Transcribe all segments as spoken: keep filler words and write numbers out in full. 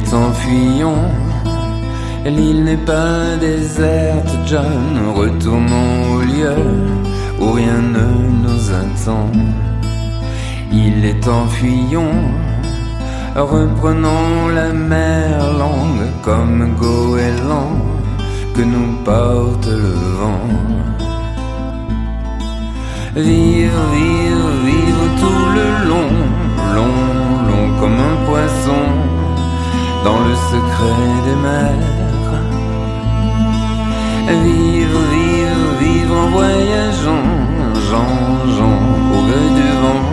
est en fuyant. L'île n'est pas déserte, John. Retournons au lieu où rien ne nous attend. Il est en fuyant. Reprenons la mer longue comme goéland que nous porte le vent. Vivre, vivre, vivre tout le long, long, long comme un poisson dans le secret des mers. Vivre, vivre, vivre en voyageant, Jean, Jean, au gré du vent.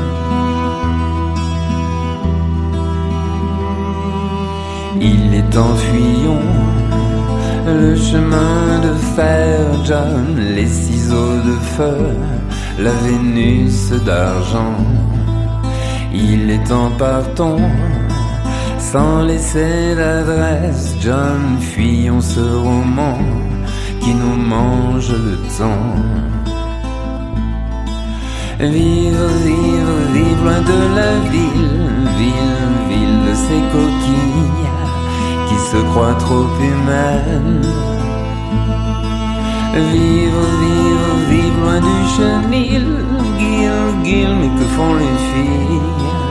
Il est en fuyant le chemin de fer, John, les ciseaux de feu, la Vénus d'argent. Il est en partant sans laisser d'adresse, John, fuyons ce roman qui nous mange le temps. Vivre, vivre, vivre loin de la ville, ville, ville de ces coquilles qui se croient trop humaines. Vivre, vivre, vivre loin du chenil, guil, guil, mais que font les filles?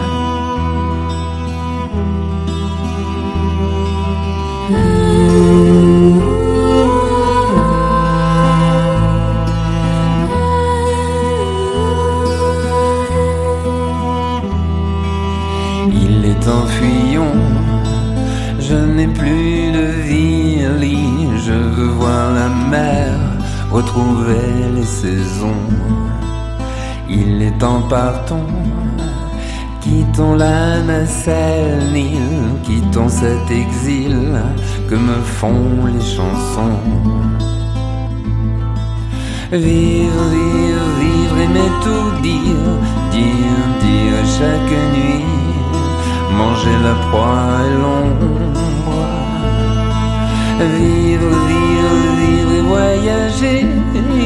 Il est en fuyant. Je n'ai plus de vie, je veux voir la mer, retrouver les saisons. Il est en partant, quittons la nacelle Nil, quittons cet exil que me font les chansons. Vivre, vivre, vivre, aimer tout dire, dire, dire chaque nuit, manger la proie et l'ombre. Vivre, vivre, vivre et voyager,